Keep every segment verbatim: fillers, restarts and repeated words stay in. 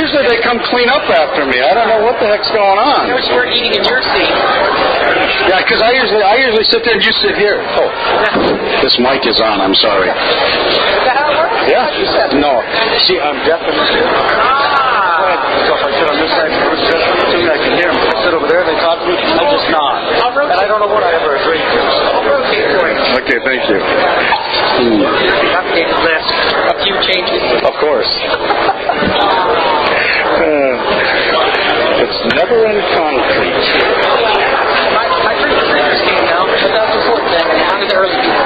usually they come clean up after me. I don't know what the heck's going on. You we're eating in your seat. Yeah, because I usually I usually sit there and you sit here. Oh, this mic is on. I'm sorry. Is that how it works? Yeah. No. See, I'm deaf in this ear. Ah. So if I sit on this side, I can hear them. If I sit over there, they talk to me. I just nod. And I don't know what I ever agreed to. I'll rotate for you. Okay, thank you. Hmm. Updated list. A few changes. Of course. uh, it's never in concrete. My, my previous fingers came down, but that's before then. One of the early people.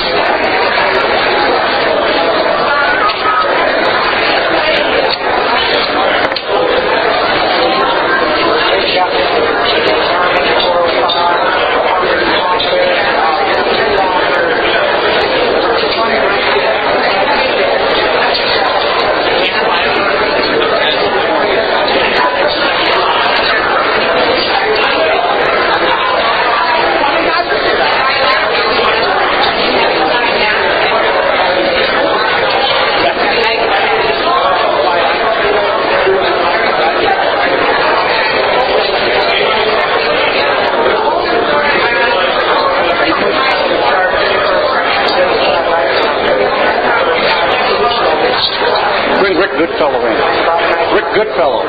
Bring Rick Goodfellow in. Rick Goodfellow.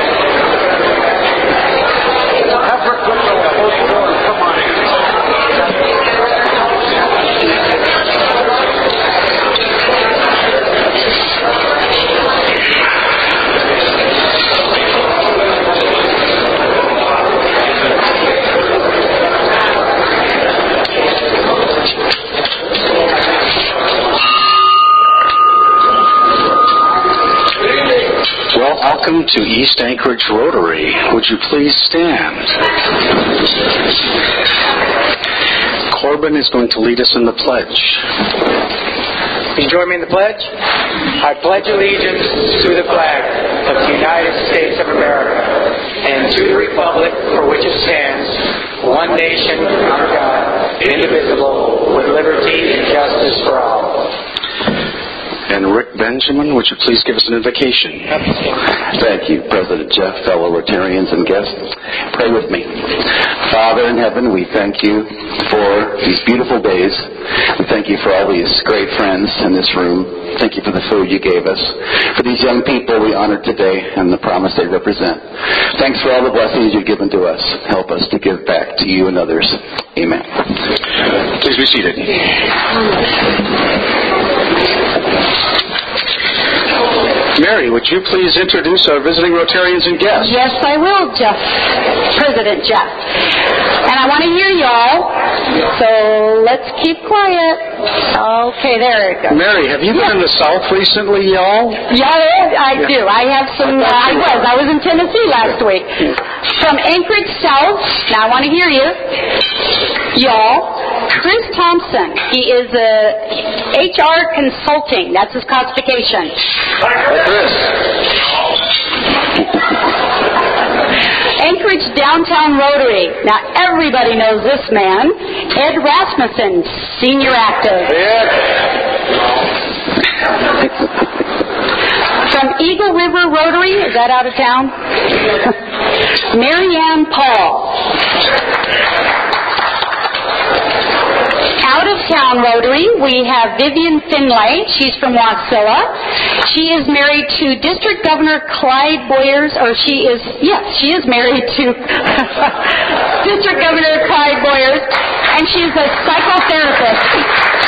Have Rick Goodfellow close the door and come on in. Well, welcome to East Anchorage Rotary. Would you please stand? Corbin is going to lead us in the pledge. Can you join me in the pledge? I pledge allegiance to the flag of the United States of America and to the republic for which it stands, one nation, under God, indivisible, with liberty and justice for all. And Rick Benjamin, would you please give us an invocation? Thank you, President Jeff, fellow Rotarians and guests. Pray with me. Father in heaven, we thank you for these beautiful days. We thank you for all these great friends in this room. Thank you for the food you gave us. For these young people we honor today and the promise they represent. Thanks for all the blessings you've given to us. Help us to give back to you and others. Amen. Please be seated. Mary, would you please introduce our visiting Rotarians and guests? Yes, I will, Jeff. President Jeff. And I want to hear y'all, so let's keep quiet. Okay, there it goes. Mary, have you been in the South recently, y'all? Yeah, I do. I have some, uh, I was. I was in Tennessee last week. From Anchorage South, now I want to hear you. Y'all, Chris Thompson. He is a H R consulting. That's his classification. Hi, Chris. Anchorage Downtown Rotary. Now everybody knows this man. Ed Rasmussen, senior active. Ed. From Eagle River Rotary, is that out of town? Mary Ann Paul. Out of town Rotary, we have Vivian Finlay. She's from Wasilla. She is married to District Governor Clyde Boyers, or she is, yes, she is married to District Governor Clyde Boyers, and she's a psychotherapist.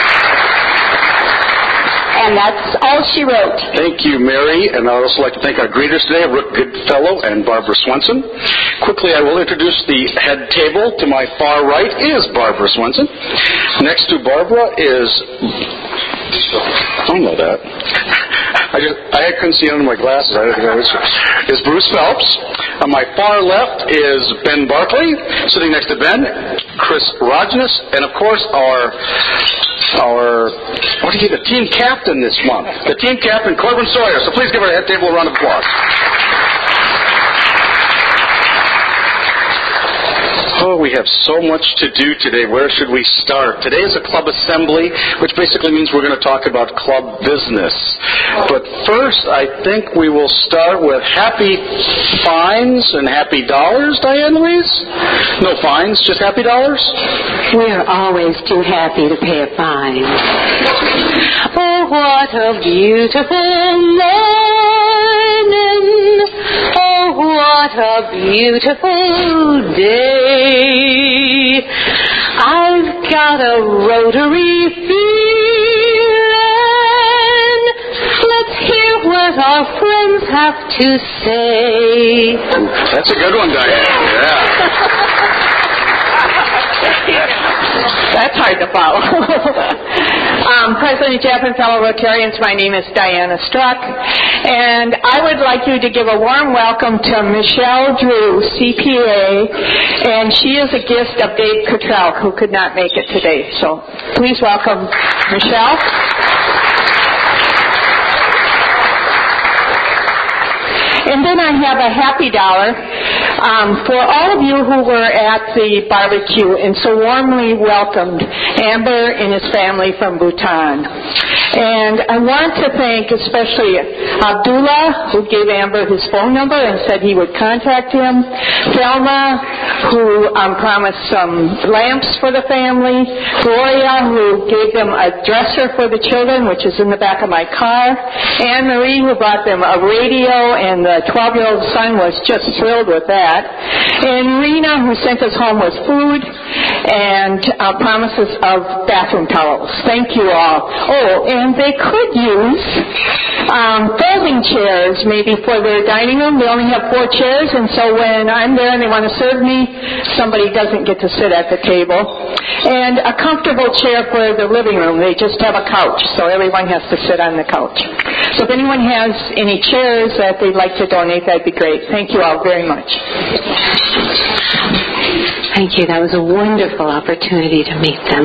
And that's all she wrote. Thank you, Mary. And I'd also like to thank our greeters today, Rick Goodfellow and Barbara Swenson. Quickly, I will introduce the head table. To my far right is Barbara Swenson. Next to Barbara is... I know that. I just I couldn't see under my glasses. I didn't know this is Bruce Phelps. On my far left is Ben Barkley. Sitting next to Ben, Chris Rognus, and of course our our what do you the team captain this month? The team captain Corbin Sawyer. So please give our head table a round of applause. Oh, we have so much to do today. Where should we start? Today is a club assembly, which basically means we're going to talk about club business. But first, I think we will start with happy fines and happy dollars, Diane Louise? No fines, just happy dollars? We're always too happy to pay a fine. Oh, what a beautiful morning. Oh, what a beautiful day. I've got a rotary feeling. Let's hear what our friends have to say. That's a good one, Diane. Yeah. That's hard to follow. um, President Jeff and fellow Rotarians, my name is Diana Struck, and I would like you to give a warm welcome to Michelle Drew, C P A, and she is a gift of Dave Cottrell, who could not make it today. So please welcome Michelle. And then I have a happy dollar um, for all of you who were at the barbecue and so warmly welcomed Amber and his family from Bhutan. And I want to thank especially Abdullah, who gave Amber his phone number and said he would contact him, Thelma, who um, promised some lamps for the family, Gloria, who gave them a dresser for the children, which is in the back of my car, Anne Marie, who brought them a radio, and the twelve-year-old son was just thrilled with that, and Rena, who sent us home with food and uh, promises of bathroom towels. Thank you all. Oh, and they could use um, folding chairs maybe for their dining room. They only have four chairs, and so when I'm there and they want to serve me, somebody doesn't get to sit at the table. And a comfortable chair for the living room. They just have a couch, so everyone has to sit on the couch. So if anyone has any chairs that they'd like to donate, that'd be great. Thank you all very much. Thank you. That was a wonderful opportunity to meet them.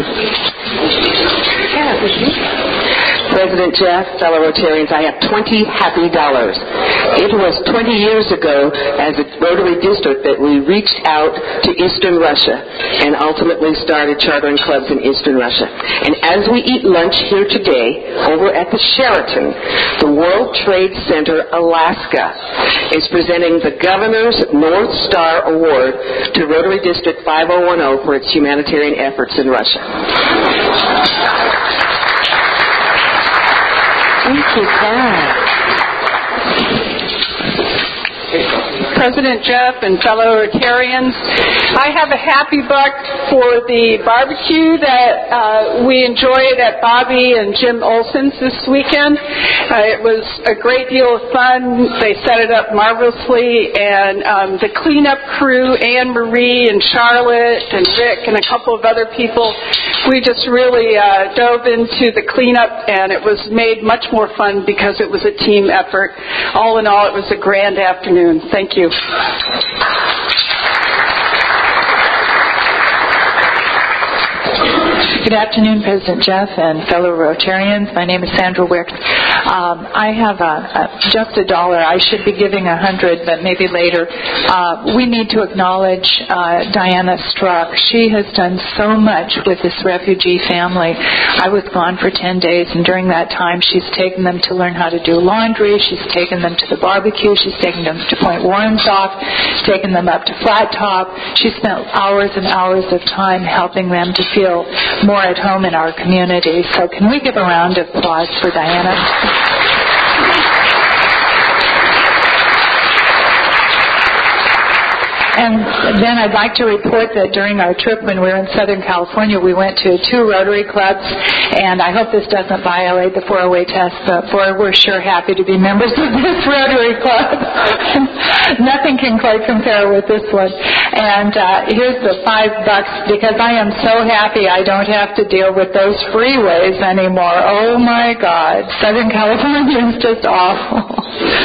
President Jeff, fellow Rotarians, I have twenty happy dollars. It was twenty years ago as a Rotary district that we reached out to Eastern Russia and ultimately started chartering clubs in Eastern Russia. And as we eat lunch here today over at the Sheraton, the World Trade Center Alaska is presenting the Governor's North Star Award to Rotary District five oh one oh for its humanitarian efforts in Russia. Thank you, Pat. President Jeff and fellow Rotarians, I have a happy buck for the barbecue that uh, we enjoyed at Bobby and Jim Olson's this weekend. Uh, it was a great deal of fun. They set it up marvelously, and um, the cleanup crew, Anne Marie and Charlotte and Rick and a couple of other people, we just really uh, dove into the cleanup, and it was made much more fun because it was a team effort. All in all, it was a grand afternoon. Thank you. Good afternoon, President Jeff and fellow Rotarians. My name is Sandra Wick. Um, I have a, a, just a dollar. I should be giving a hundred, but maybe later. Uh, we need to acknowledge uh, Diana Struck. She has done so much with this refugee family. I was gone for ten days, and during that time, she's taken them to learn how to do laundry. She's taken them to the barbecue. She's taken them to Point Warrensoff. She's taken them up to Flat Top. She spent hours and hours of time helping them to feel more at home in our community. So can we give a round of applause for Diana? And then I'd like to report that during our trip when we were in Southern California, we went to two Rotary clubs, and I hope this doesn't violate the four oh eight test, but boy, we're sure happy to be members of this Rotary club. Nothing can quite compare with this one. And uh, here's the five bucks, because I am so happy I don't have to deal with those freeways anymore. Oh my God, Southern California is just awful.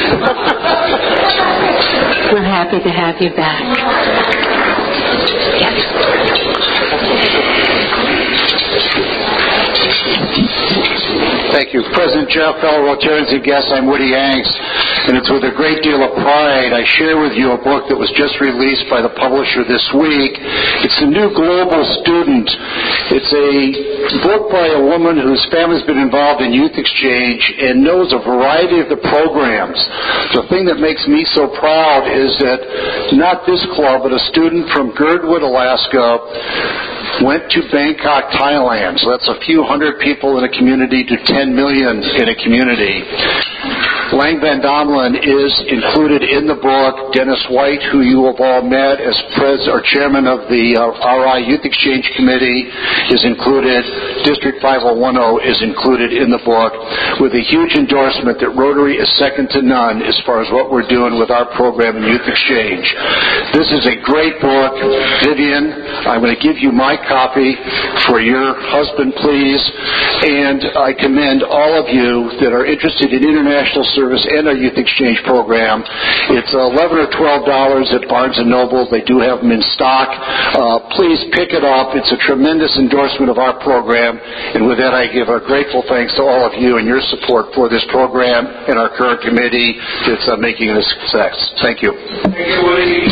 We're happy to have you back. Yes. Thank you. President Jeff, fellow Rotarians and guests, I'm Woody Yanks. and it's with a great deal of pride I share with you a book that was just released by the publisher this week. It's The New Global Student. It's a book by a woman whose family's been involved in youth exchange and knows a variety of the programs. The thing that makes me so proud is that not this club, but a student from Girdwood, Alaska, went to Bangkok, Thailand. So that's a few hundred people in a community to ten million in a community. Lang Van Domelen is included in the book. Dennis White, who you have all met as pres- or chairman of the uh, R I Youth Exchange Committee, is included. District five oh one oh is included in the book with a huge endorsement that Rotary is second to none as far as what we're doing with our program in Youth Exchange. This is a great book. Vivian, I'm going to give you my copy for your husband, please. And I commend all of you that are interested in international service and our Youth Exchange program. It's eleven or twelve dollars at Barnes and Noble. They do have them in stock. Uh, please pick it up. It's a tremendous endorsement of our program. And with that, I give our grateful thanks to all of you and your support for this program and our current committee that's uh, making it a success. Thank you. Thank you, Woody.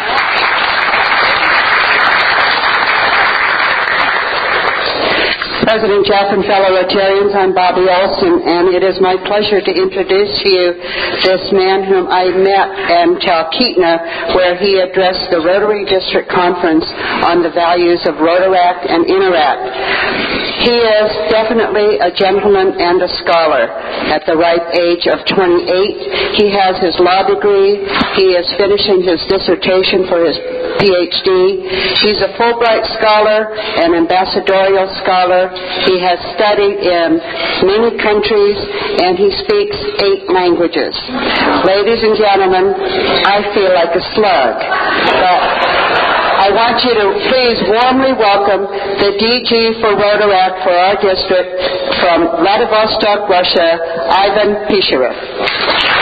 President Jeff and fellow Rotarians, I'm Bobby Olson, and it is my pleasure to introduce to you this man whom I met in Talkeetna, where he addressed the Rotary District Conference on the values of Rotaract and Interact. He is definitely a gentleman and a scholar at the ripe age of twenty-eight. He has his law degree. He is finishing his dissertation for his P H D. He's a Fulbright scholar, an ambassadorial scholar. He has studied in many countries, and he speaks eight languages. Ladies and gentlemen, I feel like a slug, but I want you to please warmly welcome the D G for Rotaract for our district from Vladivostok, Russia, Ivan Pisharev.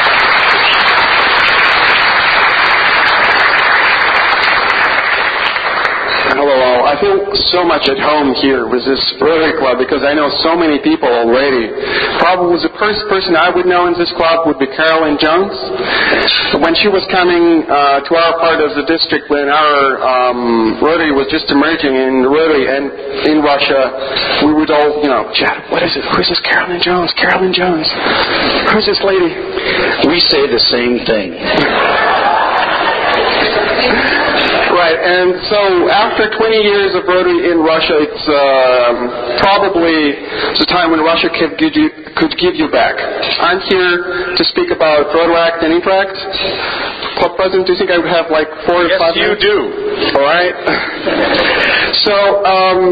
Hello all. I feel so much at home here with this Rotary Club because I know so many people already. Probably the first person I would know in this club would be Carolyn Jones. When she was coming uh, to our part of the district, when our um, Rotary was just emerging in Rotary and in Russia, we would all, you know, chat, what is it? Who's this Carolyn Jones? Carolyn Jones. Who's this lady? We say the same thing. Right, and so after twenty years of Rotary in Russia, it's um, probably the time when Russia could give, you, could give you back. I'm here to speak about Rotaract and Interact. Club President, do you think I would have like four yes, or five you minutes? do. All right. So, um,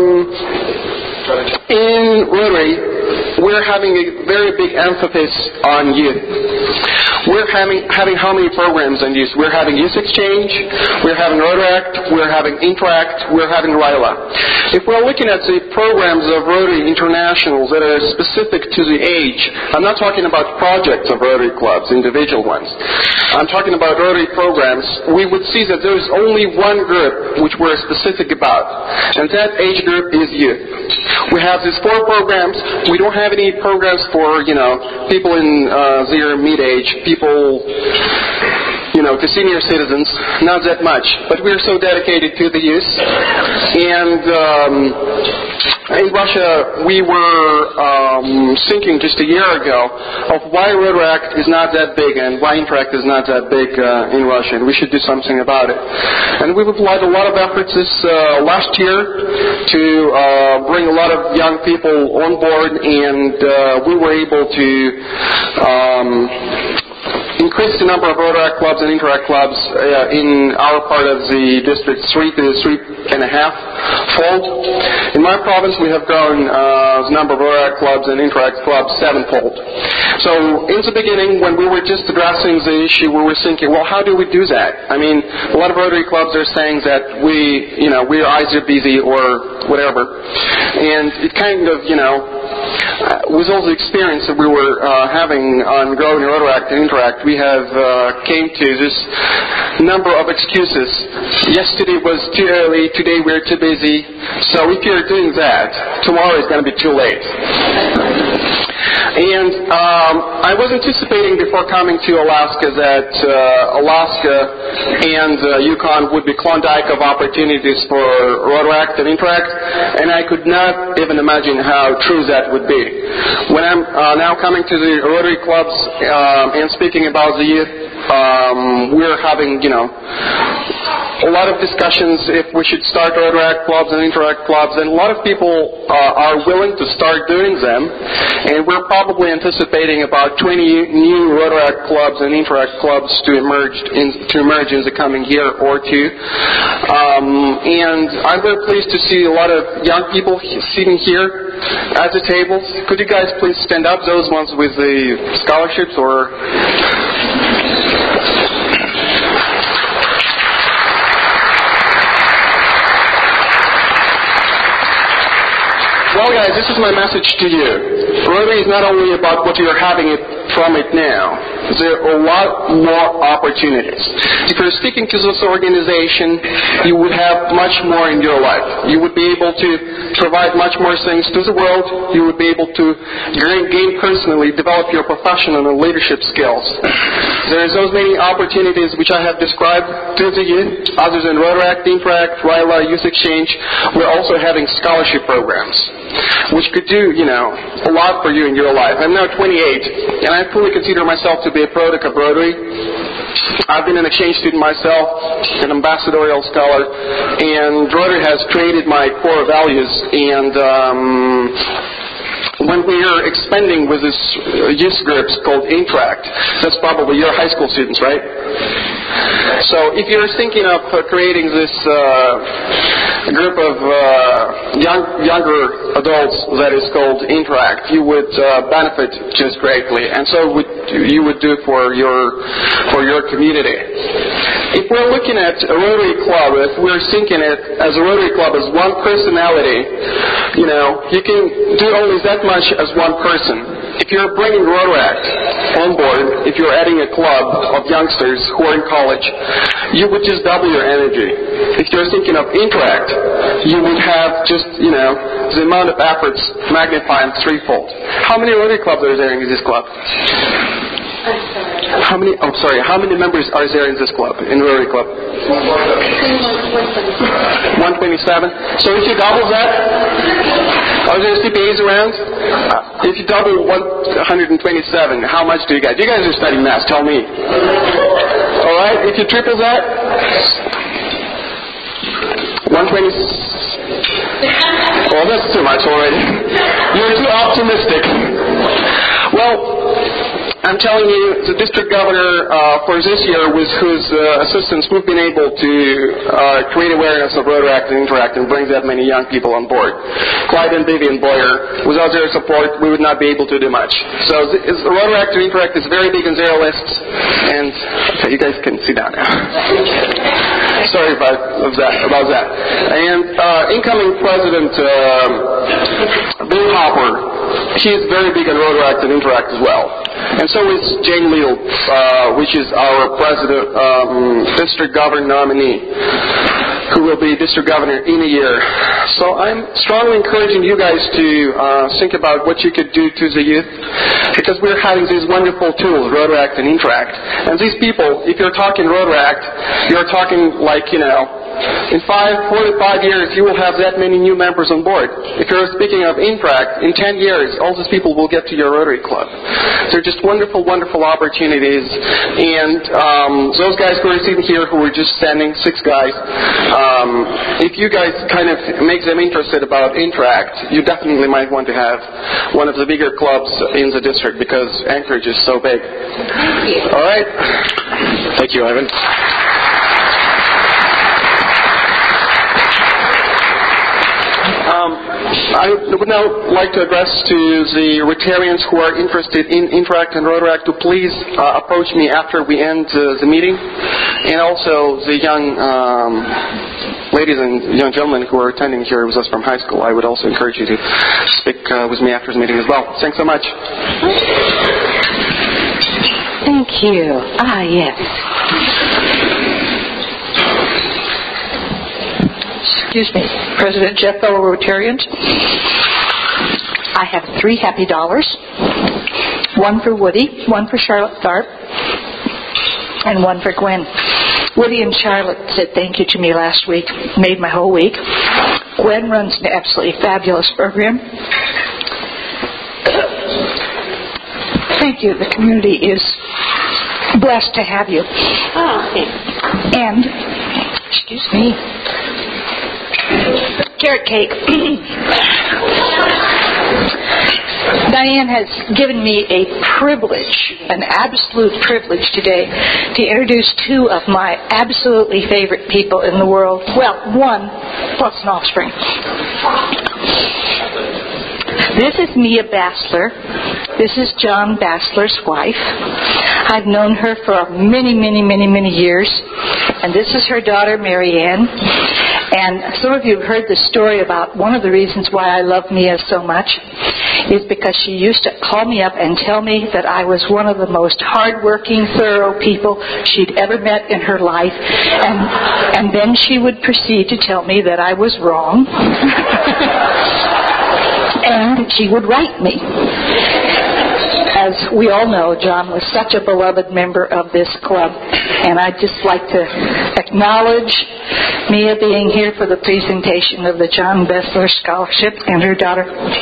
in Rotary, we're having a very big emphasis on youth. We're having, having how many programs on youth? We're having Youth Exchange, we're having Rotaract, we're having Interact, we're having RILA. If we're looking at the programs of Rotary International that are specific to the age, I'm not talking about projects of Rotary clubs, individual ones. I'm talking about Rotary programs. We would see that there's only one group which we're specific about, and that age group is youth. We have these four programs. We don't have any programs for, you know, people in uh, their mid-age, people, you know, to senior citizens, not that much. But we're so dedicated to the youth. And um, in Russia, we were um, thinking just a year ago of why Rotaract is not that big and why Interact is not that big uh, in Russia, and we should do something about it. And we've applied a lot of efforts this uh, last year to uh, bring a lot of young people on board, and uh, we were able to um, increase the number of Rotaract clubs and Interact clubs uh, in our part of the district three to three and a half fold. In my province, we have grown uh, the number of Rotaract clubs and Interact clubs sevenfold. So in the beginning, when we were just addressing the issue, we were thinking, well, how do we do that? I mean, a lot of Rotary clubs are saying that we, you know, we're either busy or whatever, and it kind of, you know, uh, with all the experience that we were uh, having on growing Rotaract and Interact, we have uh, came to this number of excuses. Yesterday was too early, today we're too busy, so if you're doing that, tomorrow is going to be too late. And um, I was anticipating before coming to Alaska that uh, Alaska and uh, Yukon would be Klondike of opportunities for Rotaract and Interact, and I could not even imagine how true that would be. When I'm uh, now coming to the Rotary clubs um, and speaking about the youth, um, we're having, you know, a lot of discussions if we should start Rotaract clubs and Interact clubs, and a lot of people uh, are willing to start doing them, and we're probably anticipating about twenty new Rotaract clubs and Interact clubs to emerge in, to emerge in the coming year or two. Um, and I'm very pleased to see a lot of young people sitting here at the tables. Could you guys please stand up, those ones with the scholarships or... Well, guys, this is my message to you. Rotary is not only about what you're having it from it now. There are a lot more opportunities. If you're sticking to this organization, you would have much more in your life. You would be able to provide much more things to the world. You would be able to gain personally, develop your professional and leadership skills. There's those many opportunities which I have described to the youth, other than Rotaract, Interact, RILA, Youth Exchange. We're also having scholarship programs, which could do, you know, a lot for you in your life. I'm now twenty-eight, and I fully consider myself to be a product of Rotary. I've been an exchange student myself, an ambassadorial scholar, and Rotary has created my core values. And um, when we are expanding with this youth groups called Interact, that's probably your high school students, right? So if you're thinking of uh, creating this uh, group of uh, young, younger adults that is called Interact, you would uh, benefit just greatly, and so would, you would do for your for your community. If we're looking at a Rotary Club, if we're thinking it as a Rotary Club as one personality, you know, you can do only that much as one person. If you're bringing Rotaract on board, if you're adding a club of youngsters who are in college, you would just double your energy. If you're thinking of Interact, you would have just, you know, the amount of efforts magnified threefold. How many Rotary clubs are there in this club? How many, oh sorry, how many members are there in this club, in Rotary Club? one twenty-seven. So if you double that, are there C P As around? Uh, if you double one hundred twenty-seven, how much do you guys? You guys are studying math, tell me. Alright, if you triple that, one twenty. Oh, that's too much already. You're too optimistic. Well, I'm telling you, the district governor uh, for this year, with whose uh, assistance we've been able to uh, create awareness of Rotaract and Interact and bring that many young people on board. Clyde and Vivian Boyer, without their support, we would not be able to do much. So the, the Rotaract and Interact is very big in their lists, and okay, you guys can sit down now. Sorry about that. About that. And uh, incoming President uh, Bill Hopper, he is very big on Rotaract and Interact as well. And so is Jane Leal, uh, which is our president, um, district governor nominee, who will be district governor in a year. So I'm strongly encouraging you guys to uh, think about what you could do to the youth, because we're having these wonderful tools, Rotaract and Interact. And these people, if you're talking Rotaract, you're talking like, you know, in five, four to five years, you will have that many new members on board. If you're speaking of Interact, in ten years, all these people will get to your Rotary Club. They're just wonderful, wonderful opportunities. And um, those guys who are sitting here, who are just standing, six guys, um, if you guys kind of make them interested about Interact, you definitely might want to have one of the bigger clubs in the district, because Anchorage is so big. All right. Thank you, Ivan. Um, I would now like to address to the Rotarians who are interested in Interact and Rotaract to please uh, approach me after we end uh, the meeting, and also the young um, ladies and young gentlemen who are attending here with us from high school. I would also encourage you to speak uh, with me after the meeting as well. Thanks so much. Thank you. Ah, yes. Excuse me, President Jeff, fellow Rotarians. I have three happy dollars. One for Woody, one for Charlotte Tharp, and one for Gwen. Woody and Charlotte said thank you to me last week. Made my whole week. Gwen runs an absolutely fabulous program. Thank you. The community is blessed to have you. Oh, thanks. And, excuse me, carrot cake. Diane has given me a privilege, an absolute privilege today, to introduce two of my absolutely favorite people in the world. Well, one plus an offspring. This is Mia Bassler. This is John Bassler's wife. I've known her for many, many, many, many years. And this is her daughter, Marianne. And some of you have heard the story about one of the reasons why I love Mia so much is because she used to call me up and tell me that I was one of the most hardworking, thorough people she'd ever met in her life. And, and then she would proceed to tell me that I was wrong. And she would write me. As we all know, John was such a beloved member of this club. And I'd just like to acknowledge Mia being here for the presentation of the John Bassler Scholarship and her daughter.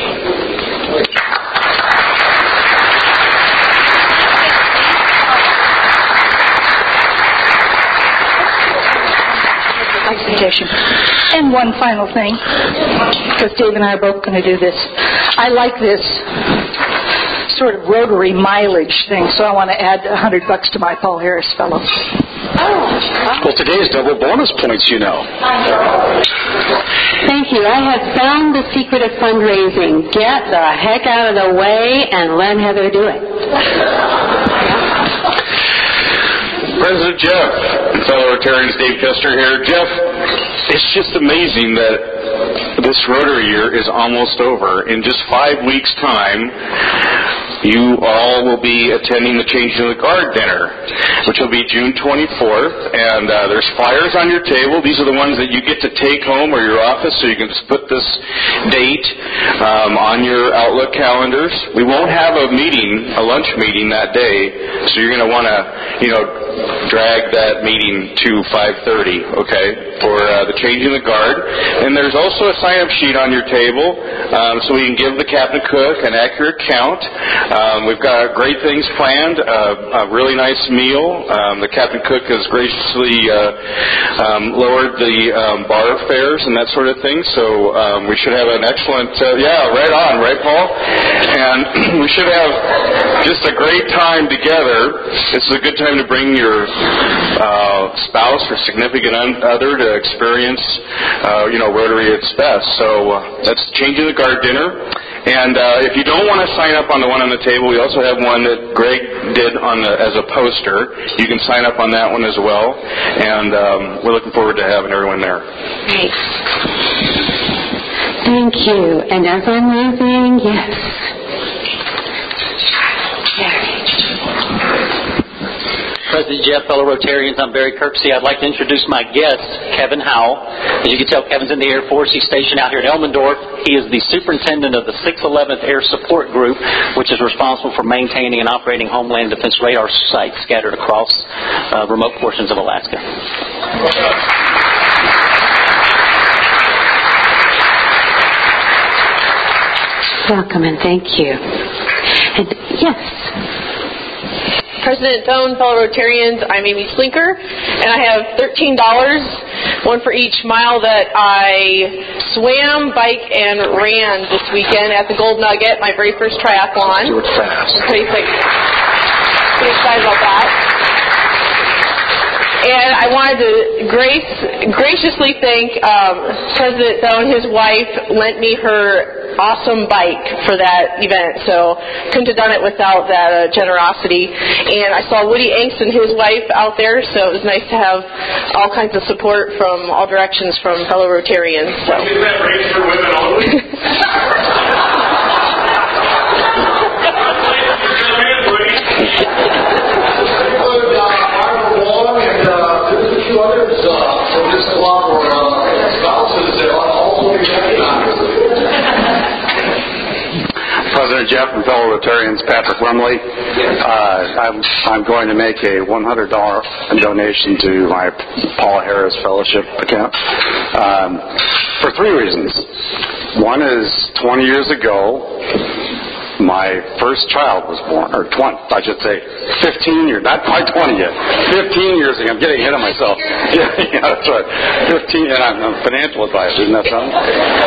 Presentation. And one final thing, because Dave and I are both going to do this. I like this sort of Rotary mileage thing, so I want to add a hundred bucks to my Paul Harris Fellow. Well, today is double bonus points, you know. Thank you. I have found the secret of fundraising. Get the heck out of the way and let Heather do it. President Jeff, fellow Rotarians, Dave Kester here. Jeff, it's just amazing that this Rotary year is almost over. In just five weeks' time, you all will be attending the Changing of the Guard dinner, which will be June twenty-fourth. And uh, there's flyers on your table. These are the ones that you get to take home or your office, so you can just put this date um, on your Outlook calendars. We won't have a meeting, a lunch meeting that day, so you're going to want to, you know, drag that meeting to five thirty, okay, for uh, the Changing the Guard. And there's also a sign-up sheet on your table, um, so we can give the Captain Cook an accurate count. Um, we've got great things planned, uh, a really nice meal. Um, the Captain Cook has graciously uh, um, lowered the um, bar fares and that sort of thing, so um, we should have an excellent, uh, yeah, right on, right, Paul? And we should have just a great time together. This is a good time to bring your uh, spouse or significant other to experience, uh, you know, Rotary at its best. So uh, that's Changing the Guard dinner. And uh, if you don't want to sign up on the one on the table, we also have one that Greg did on the, as a poster. You can sign up on that one as well. And um, we're looking forward to having everyone there. Great. Thank you. And as I'm moving, yes. President Jeff, fellow Rotarians, I'm Barry Kirksey. I'd like to introduce my guest, Kevin Howell. As you can tell, Kevin's in the Air Force. He's stationed out here at Elmendorf. He is the superintendent of the six eleventh Air Support Group, which is responsible for maintaining and operating Homeland Defense radar sites scattered across uh, remote portions of Alaska. Welcome and thank you. And yes. President Doan, fellow Rotarians, I'm Amy Slinker, and I have thirteen dollars, one for each mile that I swam, bike, and ran this weekend at the Gold Nugget, my very first triathlon. Do it fast. I'm pretty, pretty excited about that. And I wanted to grace, graciously thank um, President Doan. His wife lent me her awesome bike for that event, so couldn't have done it without that uh, generosity. And I saw Woody Angst and his wife out there, so it was nice to have all kinds of support from all directions from fellow Rotarians. So. Is that race for women only? Others uh, from this club or uh, spouses that ought to also be recognized. President Jeff and fellow Rotarians, Patrick Lumley. Uh, I'm, I'm going to make a one hundred dollars donation to my Paul Harris Fellowship account um, for three reasons. One is twenty years ago, my first child was born, or twenty, I should say, fifteen years, not quite twenty yet, fifteen years ago. I'm getting ahead of myself. Yeah, yeah, that's right. fifteen, and I'm a financial advisor, isn't that something?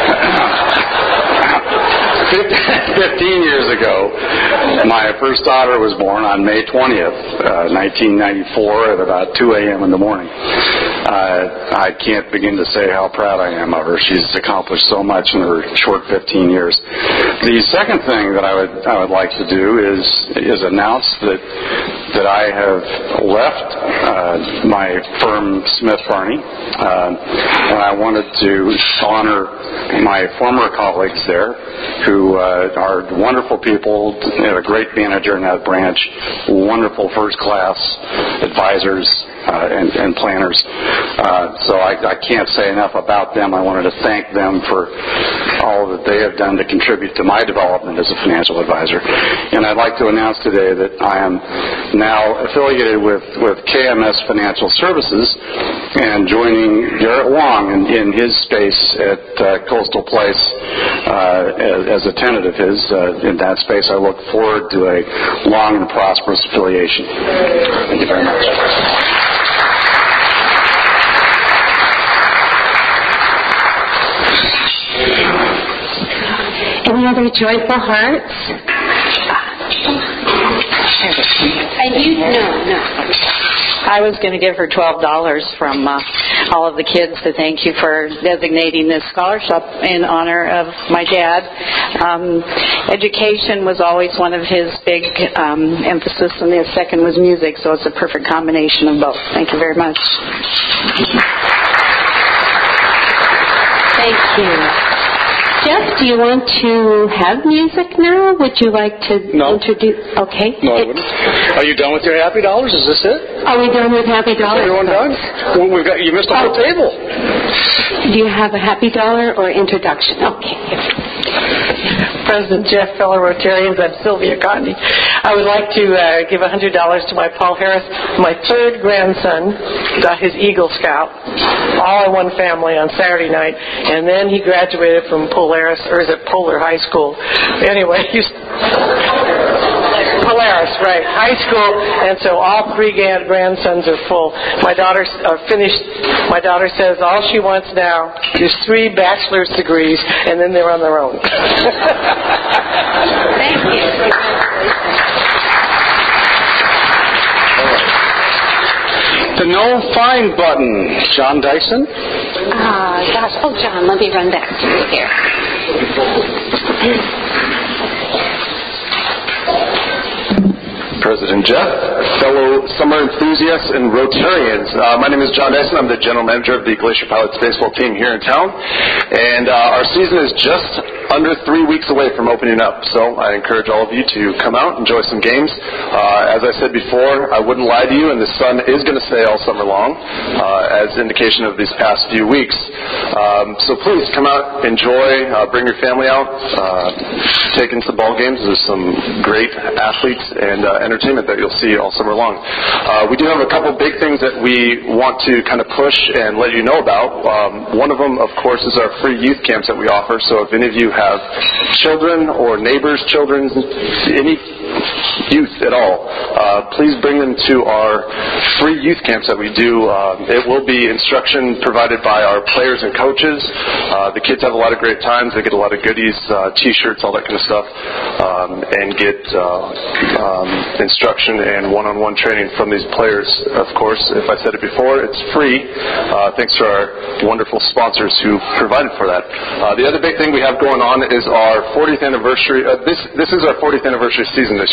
fifteen years ago, my first daughter was born on May twentieth, uh, nineteen ninety-four, at about two a.m. in the morning. Uh, I can't begin to say how proud I am of her. She's accomplished so much in her short fifteen years. The second thing that I would I would like to do is is announce that that I have left uh, my firm Smith Barney, uh, and I wanted to honor my former colleagues there, who uh, are wonderful people. They have a great manager in that branch, wonderful first-class advisors uh, and, and planners. Uh, so I, I can't say enough about them. I wanted to thank them for all that they have done to contribute to my development as a financial advisor. And I'd like to announce today that I am now affiliated with, with K M S Financial Services and joining Garrett Wong in, in his space at uh, Coastal Place uh, as, as a tenant of his. Uh, in that space, I look forward to a long and prosperous affiliation. Thank you very much. Any other joyful hearts? And you, no, no. I was going to give her twelve dollars from uh, all of the kids to thank you for designating this scholarship in honor of my dad. Um, education was always one of his big um, emphasis, and the second was music, so it's a perfect combination of both. Thank you very much. Thank you. Jeff, do you want to have music now? Would you like to no. introduce? Okay. No, I wouldn't. Are you done with your happy dollars? Is this it? Are we done with happy dollars? Is everyone done? Well, we've got, you missed the whole table. Do you have a happy dollar or introduction? Okay. President Jeff, fellow Rotarians, I'm Sylvia Condi. I would like to uh, give one hundred dollars to my Paul Harris, my third grandson, got his Eagle Scout, all in one family on Saturday night, and then he graduated from Polaris, or is it Polar High School? Anyway, he's Polaris, right, high school, and so all three grandsons are full. My daughter are finished. My daughter says all she wants now is three bachelor's degrees, and then they're on their own. Thank you. The no fine button, John Dyson. Ah, uh, gosh. Oh, John, let me run back to you here. President Jeff, fellow summer enthusiasts and Rotarians. Uh, my name is John Dyson. I'm the general manager of the Glacier Pilots baseball team here in town. And uh, our season is just under three weeks away from opening up. So I encourage all of you to come out, enjoy some games. Uh, as I said before, I wouldn't lie to you, and the sun is going to stay all summer long, uh, as indication of these past few weeks. Um, so please come out, enjoy, uh, bring your family out, uh, take in some ball games. There's some great athletes and uh, entertainment that you'll see all summer long. Uh, we do have a couple big things that we want to kind of push and let you know about. Um, one of them, of course, is our free youth camps that we offer. So if any of you have children or neighbors' children, any youth at all, uh, please bring them to our free youth camps that we do. Um, it will be instruction provided by our players and coaches. Uh, the kids have a lot of great times. They get a lot of goodies, uh, T-shirts, all that kind of stuff, um, and get uh, um, instruction and one-on-one training from these players. Of course, if I said it before, it's free, uh, thanks to our wonderful sponsors who provided for that. Uh, the other big thing we have going on is our fortieth anniversary. Uh, this this is our fortieth anniversary season this year.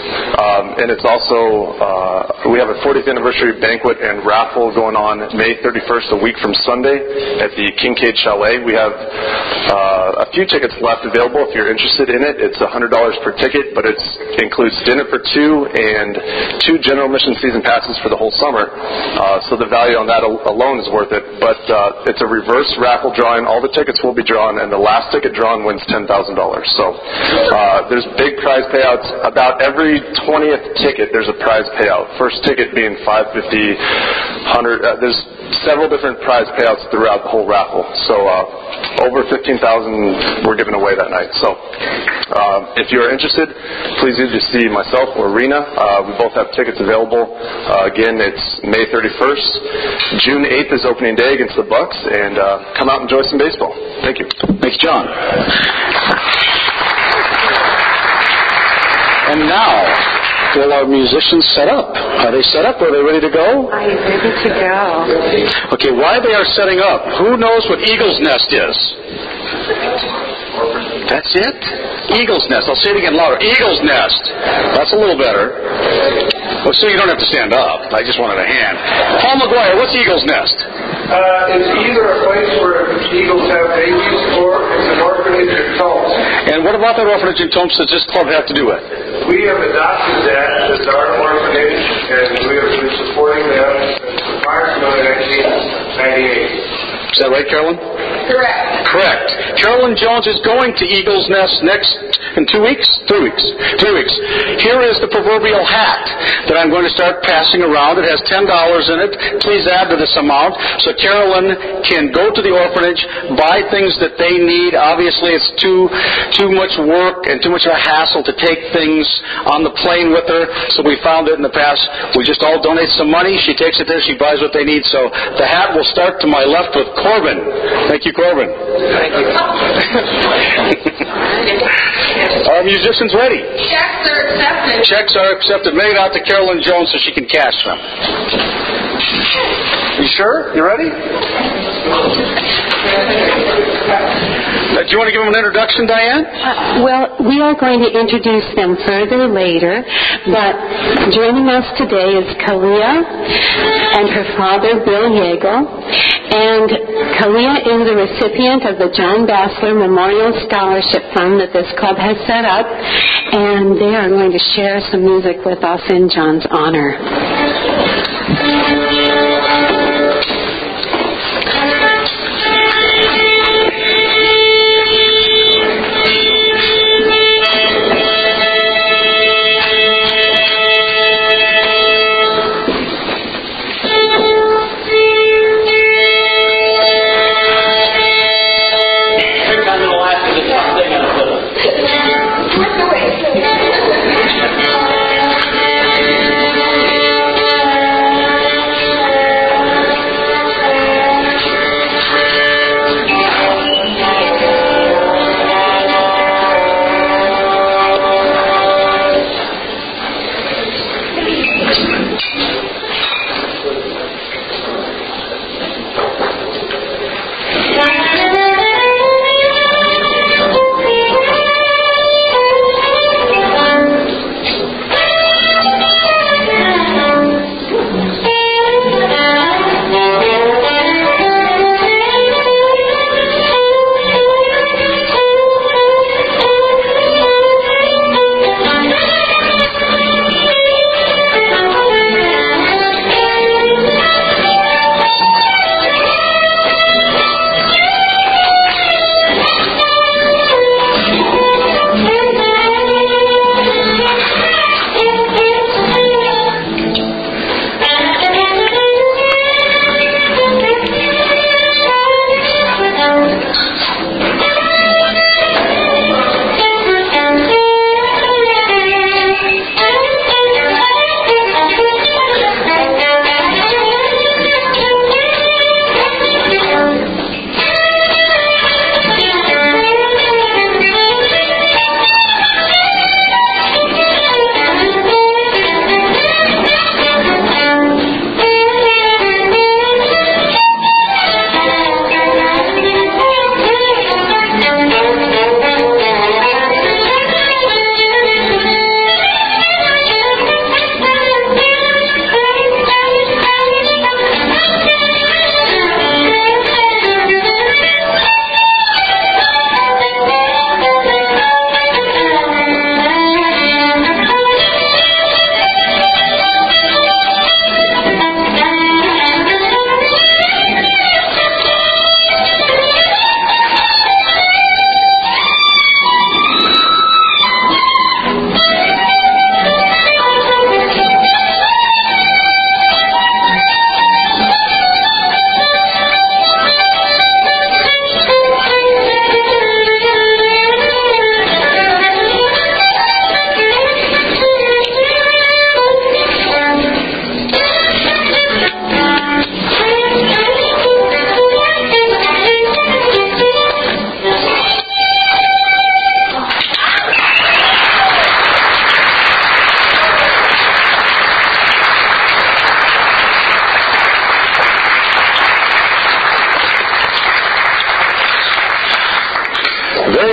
Um, and it's also, uh, we have a fortieth anniversary banquet and raffle going on May thirty-first, a week from Sunday, at the Kincaid Chalet. We have uh, a few tickets left available if you're interested in it. It's one hundred dollars per ticket, but it includes dinner for two and two general mission season passes for the whole summer. Uh, so the value on that al- alone is worth it. But uh, it's a reverse raffle drawing. All the tickets will be drawn, and the last ticket drawn wins ten thousand dollars. So uh, there's big prize payouts. About every twentieth ticket, there's a prize payout. First ticket being five hundred fifty dollars, one hundred dollars. Uh, there's several different prize payouts throughout the whole raffle. So uh, over fifteen thousand dollars we're giving away that night. So uh, if you're interested, please either see myself or Rena. Uh, we both have tickets available. Uh, again, it's May thirty-first. June eighth is opening day against the Bucks, and uh, come out and enjoy some baseball. Thank you. Thanks, John. And now, will our musicians set up? Are they set up? Are they ready to go? I'm ready to go. Okay, while they are setting up, who knows what Eagle's Nest is? That's it? Eagle's Nest. I'll say it again louder. Eagle's Nest. That's a little better. Well, so you don't have to stand up. I just wanted a hand. Paul McGuire, what's Eagle's Nest? Uh, it's either a place where eagles have babies or it's an orphanage in Tulsa. And what about that orphanage in Tulsa does this club have to do with? We have adopted that as our orphanage, and we have been supporting them since approximately nineteen ninety-eight. Is that right, Carolyn? Correct. Correct. Carolyn Jones is going to Eagle's Nest next in two weeks? Three weeks. Three weeks. Here is the proverbial hat that I'm going to start passing around. It has ten dollars in it. Please add to this amount so Carolyn can go to the orphanage, buy things that they need. Obviously, it's too too much work and too much of a hassle to take things on the plane with her. So we found that in the past, we just all donate some money. She takes it there. She buys what they need. So the hat will start to my left with Corbin. Thank you, Corbin. Thank you. Are musicians ready? Checks are accepted. Checks are accepted. Make it out to Carolyn Jones so she can cash them. You sure? You ready? Uh, do you want to give them an introduction, Diane? Uh, well, we are going to introduce them further later, but joining us today is Kalia and her father, Bill Yeagle. And Kalia is the recipient of the John Bassler Memorial Scholarship Fund that this club has set up, and they are going to share some music with us in John's honor. Thank you.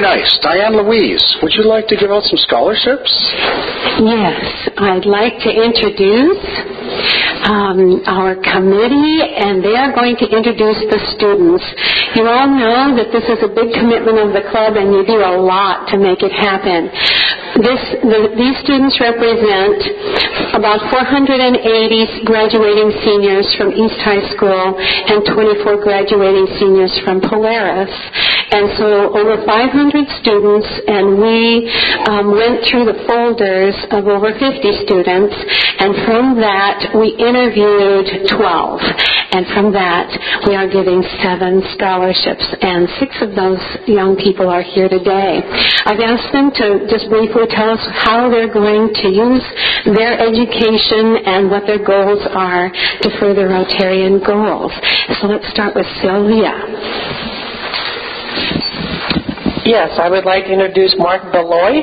nice. Diane Louise, would you like to give out some scholarships? Yes, I'd like to introduce um, our committee, and they are going to introduce the students. You all know that this is a big commitment of the club, and you do a lot to make it happen. This, the, these students represent about four hundred eighty graduating seniors from East High School and twenty-four graduating seniors from Polaris. And so over five hundred students, and we um, went through the folders of over fifty students, and from that we interviewed twelve. And from that we are giving seven scholarships, and six of those young people are here today. I've asked them to just briefly tell us how they're going to use their education and what their goals are to further Rotarian goals. So let's start with Sylvia. Yes, I would like to introduce Mark Beloy.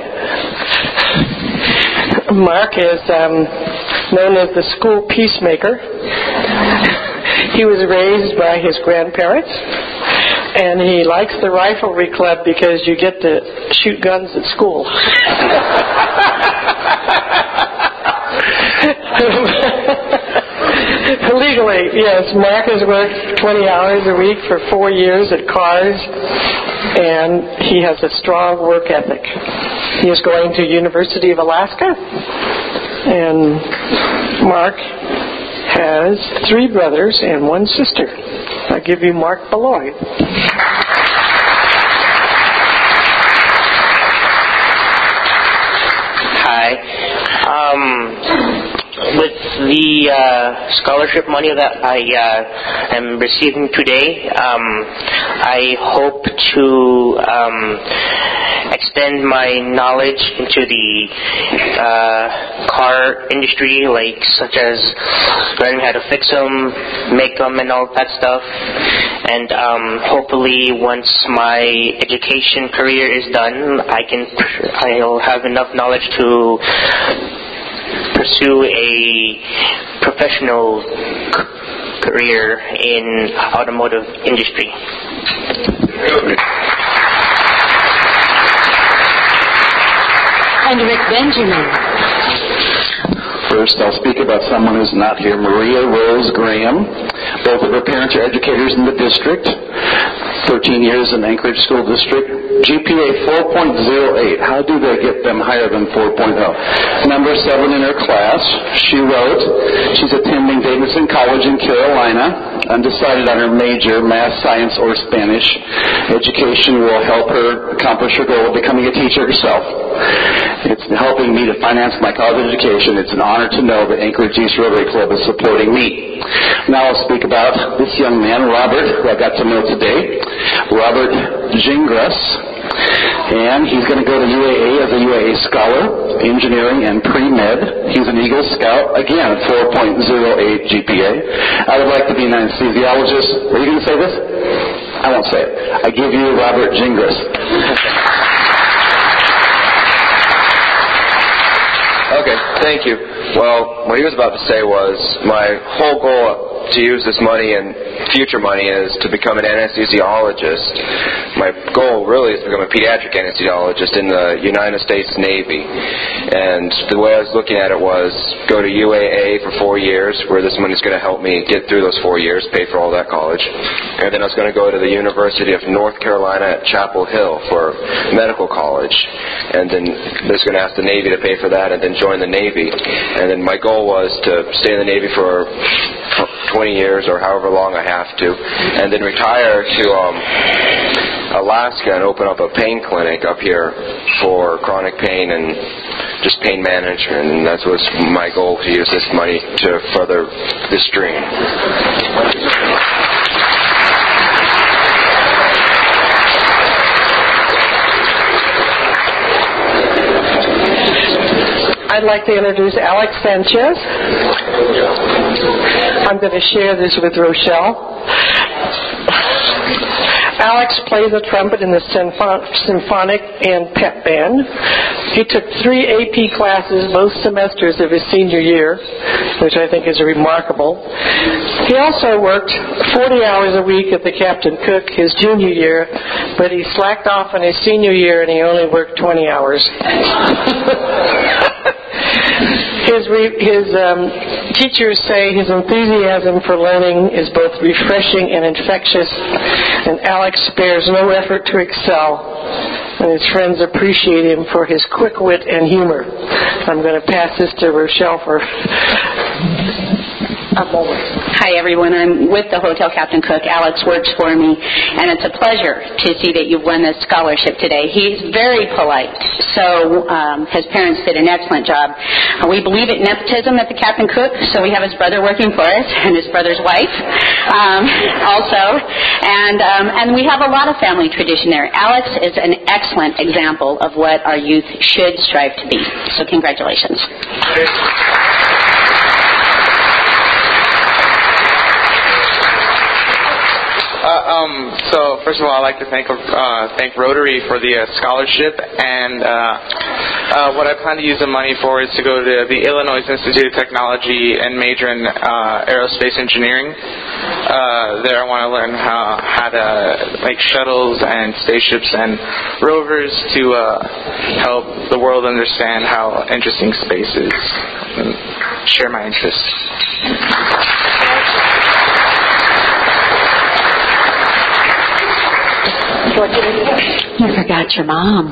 Mark is um, known as the school peacemaker. He was raised by his grandparents, and he likes the riflery club because you get to shoot guns at school. Legally, yes. Mark has worked twenty hours a week for four years at Cars, and he has a strong work ethic. He is going to University of Alaska, and Mark has three brothers and one sister. I give you Mark Beloy. Hi. Um, with the uh, scholarship money that I uh, am receiving today, um, I hope to um, extend my knowledge into the uh, car industry, like such as learning how to fix them, make them, and all that stuff. And um, hopefully, once my education career is done, I can I'll have enough knowledge to pursue a professional c- career in automotive industry. And Rick Benjamin. First, I'll speak about someone who's not here, Maria Rose Graham. Both of her parents are educators in the district, thirteen years in Anchorage School District. G P A four point oh eight. How do they get them higher than four point oh? Number seven in her class. She wrote, she's attending Davidson College in Carolina, undecided on her major, math, science, or Spanish. Education will help her accomplish her goal of becoming a teacher herself. It's helping me to finance my college education. It's an honor to know that Anchorage East Rotary Club is supporting me. Now I'll speak about this young man, Robert, who I got to know today. Robert Gingras. And he's going to go to U A A as a U A A scholar, engineering and pre-med. He's an Eagle Scout, again, four point oh eight G P A. I would like to be an anesthesiologist. Are you going to say this? I won't say it. I give you Robert Gingras. Okay, thank you. Well, what he was about to say was my whole goal to use this money and future money is to become an anesthesiologist. My goal really is to become a pediatric anesthesiologist in the United States Navy. And the way I was looking at it was go to U A A for four years, where this money is going to help me get through those four years, pay for all that college. And then I was going to go to the University of North Carolina at Chapel Hill for medical college. And then I was going to ask the Navy to pay for that and then join the Navy. And then my goal was to stay in the Navy for twenty years or however long I have to, and then retire to um, Alaska and open up a pain clinic up here for chronic pain and just pain management. And that was my goal, to use this money to further this dream. I'd like to introduce Alex Sanchez. I'm going to share this with Rochelle. Alex plays the trumpet in the symphonic and pep band. He took three A P classes both semesters of his senior year, which I think is remarkable. He also worked forty hours a week at the Captain Cook his junior year, but he slacked off in his senior year and he only worked twenty hours. His, re- his um, teachers say his enthusiasm for learning is both refreshing and infectious, and Alex spares no effort to excel, and his friends appreciate him for his quick wit and humor. I'm going to pass this to Rochelle for a moment. Hi, everyone. I'm with the Hotel Captain Cook. Alex works for me, and it's a pleasure to see that you've won this scholarship today. He's very polite, so um, his parents did an excellent job. Uh, we believe in nepotism at the Captain Cook, so we have his brother working for us and his brother's wife um, also, and um, and we have a lot of family tradition there. Alex is an excellent example of what our youth should strive to be. So congratulations. Uh, um, so first of all, I'd like to thank uh, thank Rotary for the uh, scholarship, and uh, uh, what I plan to use the money for is to go to the Illinois Institute of Technology and major in uh, aerospace engineering. Uh, there, I want to learn how how to make shuttles and spaceships and rovers to uh, help the world understand how interesting space is, and share my interests. You forgot your mom.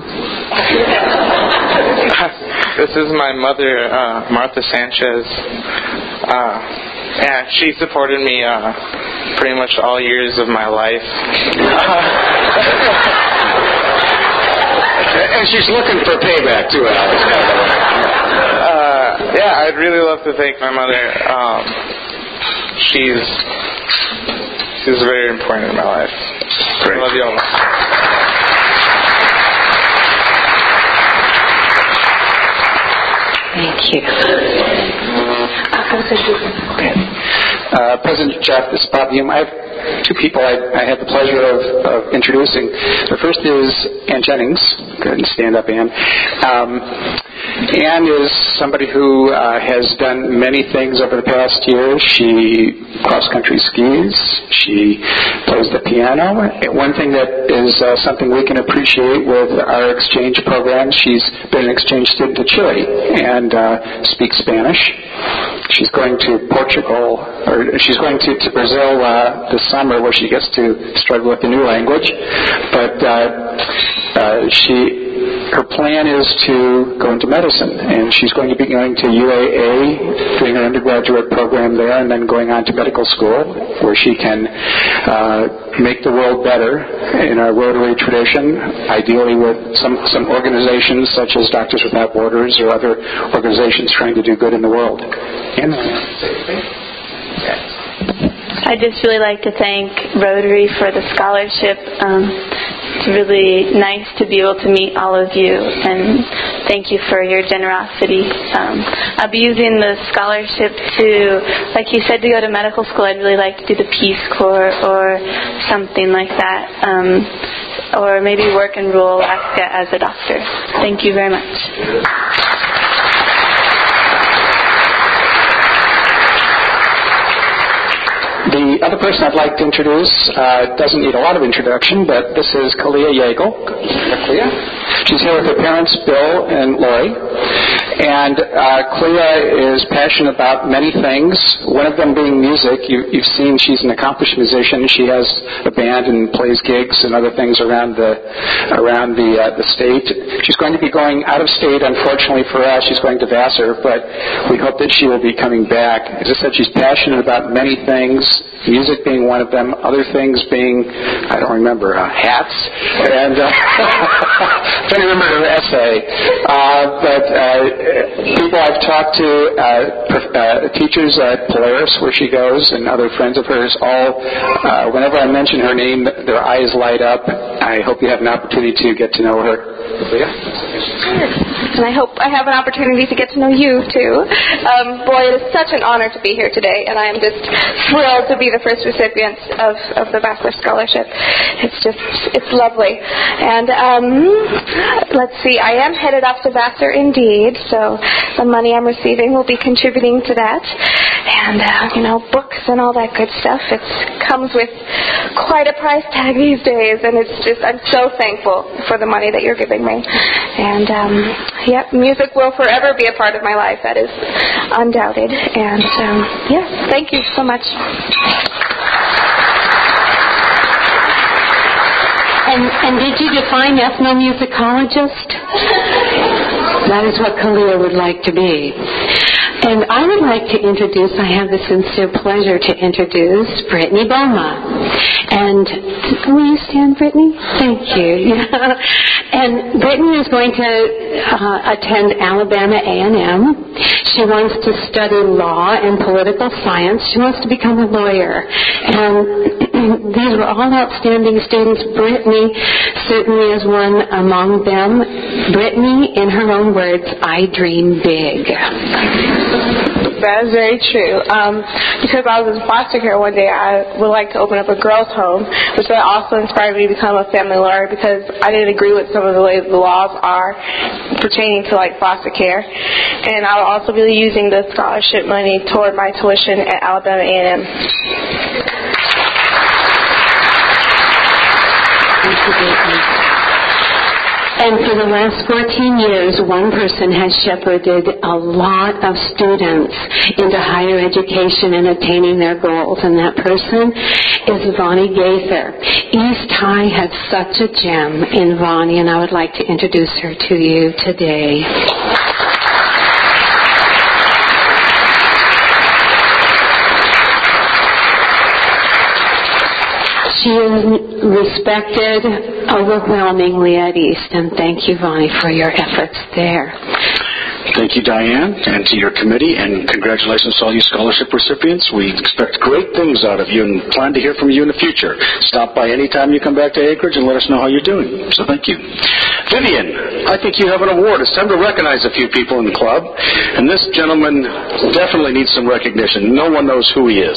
This is my mother, uh, Martha Sanchez. Uh, yeah, she supported me uh, pretty much all years of my life. And she's looking for payback too, Alex. uh, yeah, I'd really love to thank my mother. Um, she's she's very important in my life. Great. I love you all. Thank you. Uh, President Jeff, this is Bob Hume. I have two people I, I had the pleasure of, of introducing. The first is Ann Jennings. Go ahead and stand up, Ann. Um, Ann is somebody who uh, has done many things over the past year. She cross-country skis. She plays the piano. One thing that is uh, something we can appreciate with our exchange program, she's been an exchange student to Chile and uh, speaks Spanish. She's going to Portugal, or she's going to, to Brazil uh, this summer, where she gets to struggle with the new language. But uh, uh, she, her plan is to go into medicine, and she's going to be going to U A A, doing her undergraduate program there, and then going on to medical school, where she can uh, make the world better in a Rotary tradition, ideally with some, some organizations such as Doctors Without Borders or other organizations trying to do good in the world. Anna, I'd just really like to thank Rotary for the scholarship. Um, it's really nice to be able to meet all of you, and thank you for your generosity. Um, I'll be using the scholarship to, like you said, to go to medical school. I'd really like to do the Peace Corps or something like that, um, or maybe work in rural Alaska as a doctor. Thank you very much. The other person I'd like to introduce uh, doesn't need a lot of introduction, but this is Kalia Yeagle. Kalia. She's here with her parents, Bill and Lori. And uh, Kalia is passionate about many things, one of them being music. You, you've seen she's an accomplished musician. She has a band and plays gigs and other things around the around the uh, the state. She's going to be going out of state, unfortunately for us. She's going to Vassar, but we hope that she will be coming back. As I said, she's passionate about many things, music being one of them, other things being, I don't remember, uh, hats, and uh, I don't remember her essay. Uh, but uh, people I've talked to, uh, uh, teachers at Polaris, where she goes, and other friends of hers, all, uh, whenever I mention her name, their eyes light up. I hope you have an opportunity to get to know her. Leah? And I hope I have an opportunity to get to know you, too. Um, boy, it is such an honor to be here today, and I am just thrilled to be the first recipient of, of the Vassar Scholarship. It's just, it's lovely. And um, let's see, I am headed off to Vassar indeed, so the money I'm receiving will be contributing to that. And, uh, you know, books and all that good stuff. It comes with quite a price tag these days, and it's just, I'm so thankful for the money that you're giving me. And, um, yep, music will forever be a part of my life. That is undoubted. And, um, yes, thank you so much. And, and did you define ethnomusicologist? That is what Kalia would like to be. And I would like to introduce, I have the sincere pleasure to introduce Brittany Boma. And will you stand, Brittany? Thank you. And Brittany is going to uh, attend Alabama A and M. She wants to study law and political science. She wants to become a lawyer. And these were all outstanding students. Brittany certainly is one among them. Brittany, in her own words, I dream big. That is very true. Um, because I was in foster care one day, I would like to open up a girls' home, which that also inspired me to become a family lawyer because I didn't agree with some of the ways the laws are pertaining to like foster care. And I will also be using the scholarship money toward my tuition at Alabama A and M. Thank you, Brittany. And for the last fourteen years, one person has shepherded a lot of students into higher education and attaining their goals, and that person is Vonnie Gaither. East High had such a gem in Vonnie, and I would like to introduce her to you today. She is respected overwhelmingly at East, and thank you, Vonnie, for your efforts there. Thank you, Diane, and to your committee, and congratulations to all you scholarship recipients. We expect great things out of you and plan to hear from you in the future. Stop by any time you come back to Anchorage and let us know how you're doing. So thank you. Vivian, I think you have an award. It's time to recognize a few people in the club, and this gentleman definitely needs some recognition. No one knows who he is.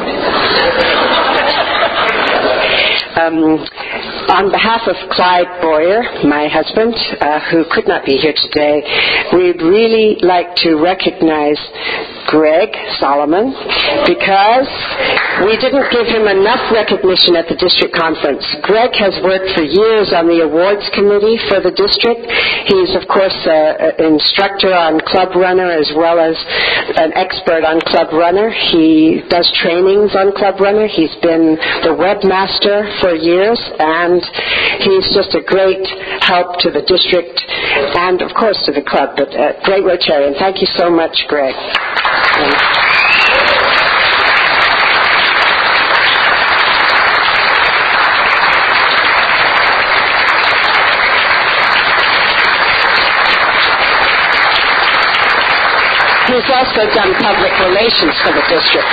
Um, on behalf of Clyde Boyer, my husband, uh, who could not be here today, we'd really like to recognize Greg Solomon because we didn't give him enough recognition at the district conference. Greg has worked for years on the awards committee for the district. He's, of course, an instructor on Club Runner as well as an expert on Club Runner. He does trainings on Club Runner. He's been the webmaster for years, and he's just a great help to the district and, of course, to the club. But uh, great Rotarian. Thank you so much, Greg. He's also done public relations for the district.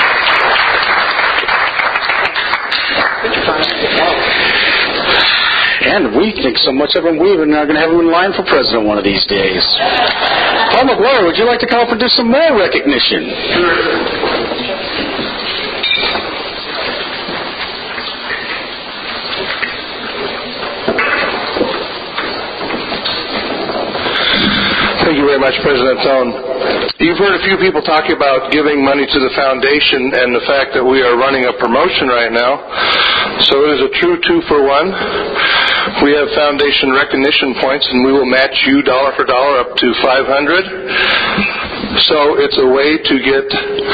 And we think so much of him, we are now going to have him in line for president one of these days. Paul McGuire, would you like to come up and do some more recognition? Thank you very much, President Thone. You've heard a few people talking about giving money to the foundation and the fact that we are running a promotion right now. So it is a true two for one. We have foundation recognition points, and we will match you dollar for dollar up to five hundred. So it's a way to get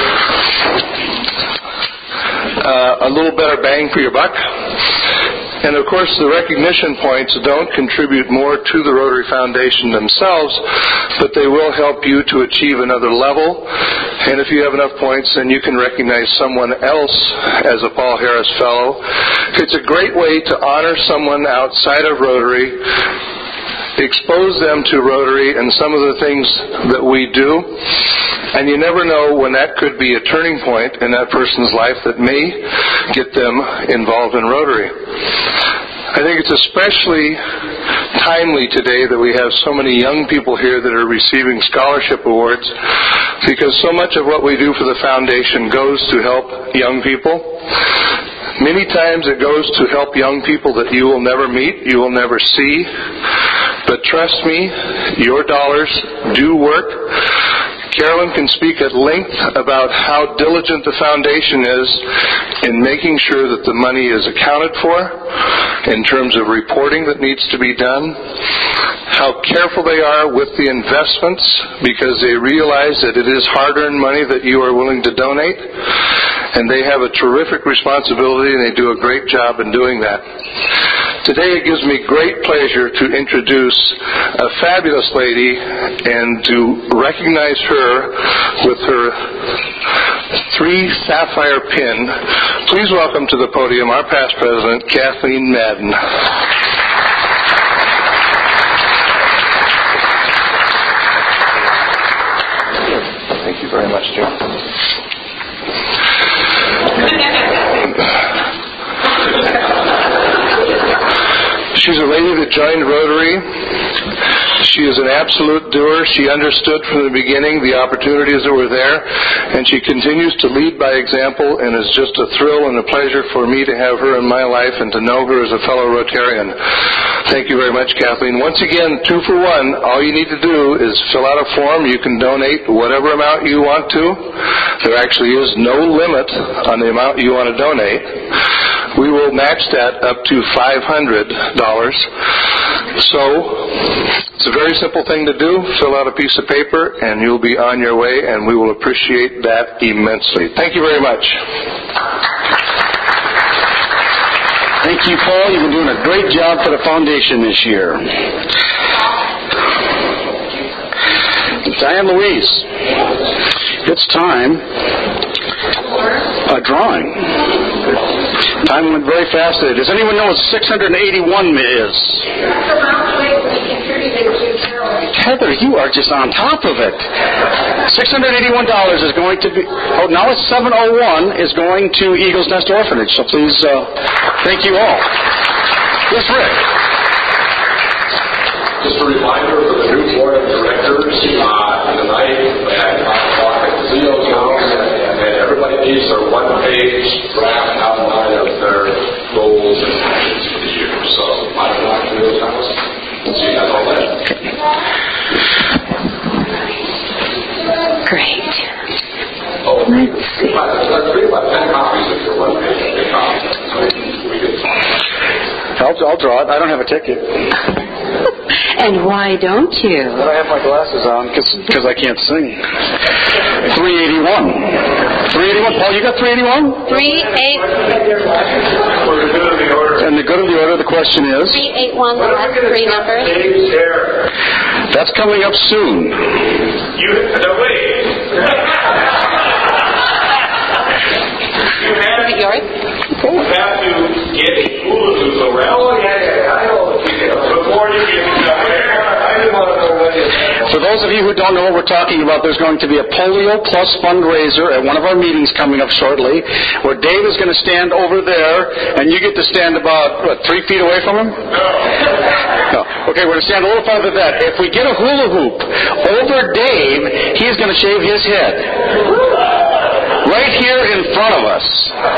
uh, a little better bang for your buck. And, of course, the recognition points don't contribute more to the Rotary Foundation themselves, but they will help you to achieve another level. And if you have enough points, then you can recognize someone else as a Paul Harris Fellow. It's a great way to honor someone outside of Rotary expose them to Rotary and some of the things that we do. And you never know when that could be a turning point in that person's life that may get them involved in Rotary. I think it's especially timely today that we have so many young people here that are receiving scholarship awards, because so much of what we do for the foundation goes to help young people. Many times it goes to help young people that you will never meet, you will never see. But trust me, your dollars do work. Carolyn can speak at length about how diligent the foundation is in making sure that the money is accounted for, in terms of reporting that needs to be done, how careful they are with the investments, because they realize that it is hard-earned money that you are willing to donate, and they have a terrific responsibility, and they do a great job in doing that. Today it gives me great pleasure to introduce a fabulous lady and to recognize her with her three sapphire pin. Please welcome to the podium our past president, Kathleen Madden. Thank you very much, Jim. She's a lady that joined Rotary. She is an absolute doer. She understood from the beginning the opportunities that were there, and she continues to lead by example, and it's just a thrill and a pleasure for me to have her in my life and to know her as a fellow Rotarian. Thank you very much, Kathleen. Once again, two for one. All you need to do is fill out a form. You can donate whatever amount you want to. There actually is no limit on the amount you want to donate. We will match that up to five hundred dollars. So it's a very simple thing to do. Fill out a piece of paper and you'll be on your way, and we will appreciate that immensely. Thank you very much. Thank you, Paul. You've been doing a great job for the foundation this year. Diane Louise, it's time. A drawing. Time went very fast today. Does anyone know what six hundred eighty-one is? Heather, you are just on top of it. six hundred eighty-one dollars is going to be, oh, now it's seven oh one, is going to Eagle's Nest Orphanage. So please, uh, thank you all. Yes, Rick. Just a reminder for the new board of directors, uh, tonight at five o'clock at Leo's house, and everybody needs their one-page draft outline of their goals and actions for the year. So five o'clock at Leo's house. See you guys all then. Great. Oh, let's see. Let's read about ten copies of your one-page copy. So we can talk. I'll, I'll draw it. I don't have a ticket. And why don't you? But I have my glasses on because I can't sing. three eighty-one. three eighty-one. Paul, you got three eighty-one? three eight. And the good of the order, the question is? three eighty-one, the last three numbers. That's coming up soon. You, no, wait. You have, is it yours? You have to get a hula hoop around. Oh, yeah, yeah, I know the details. Before you get to I didn't want to know what it is. For those of you who don't know what we're talking about, there's going to be a Polio Plus fundraiser at one of our meetings coming up shortly, where Dave is going to stand over there, and you get to stand about, what, three feet away from him? No. No. Okay, we're going to stand a little farther than that. If we get a hula hoop over Dave, he's going to shave his head. Right here in front of us.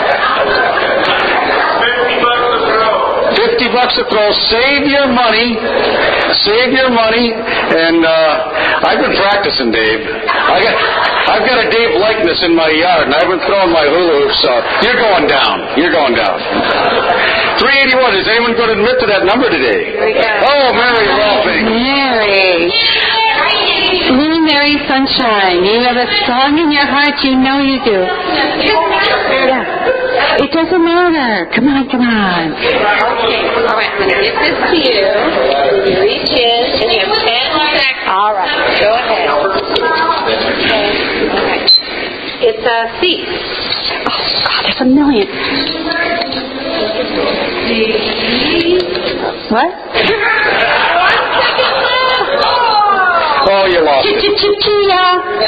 Fifty bucks a throw. Save your money. Save your money. And uh, I've been practicing, Dave. I got, I've got a Dave likeness in my yard, and I've been throwing my hula hoops. So you're going down. You're going down. three eighty-one. Is anyone going to admit to that number today? Oh, Mary Rolfing. Mary. Little Mary Sunshine. You have a song in your heart. You know you do. Yeah. It doesn't matter. Come on, come on. Okay. All right. I'm going to give this to you. You reach in, and you have ten seconds. All right. Go ahead. Okay. All right. It's a C. Oh, God, there's a million. C. What? One second Oh, you lost it. Ch-ch-ch-chia.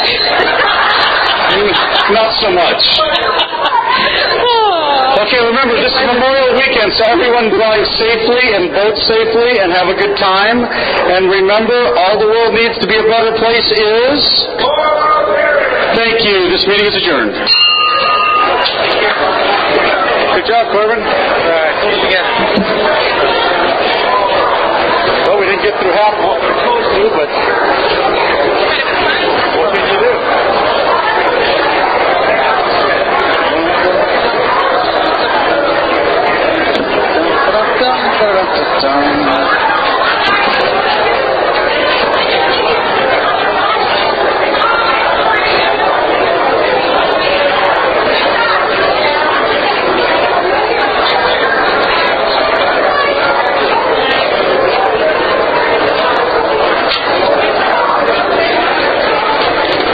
Not so much. Okay, remember, this is Memorial Weekend, so everyone drive safely and vote safely and have a good time. And remember, all the world needs to be a better place is... Thank you. This meeting is adjourned. Good job, Corbin. All right, close it again. Well, we didn't get through half of what we were supposed to, but what did you do? Dun, dun, dun, dun, dun.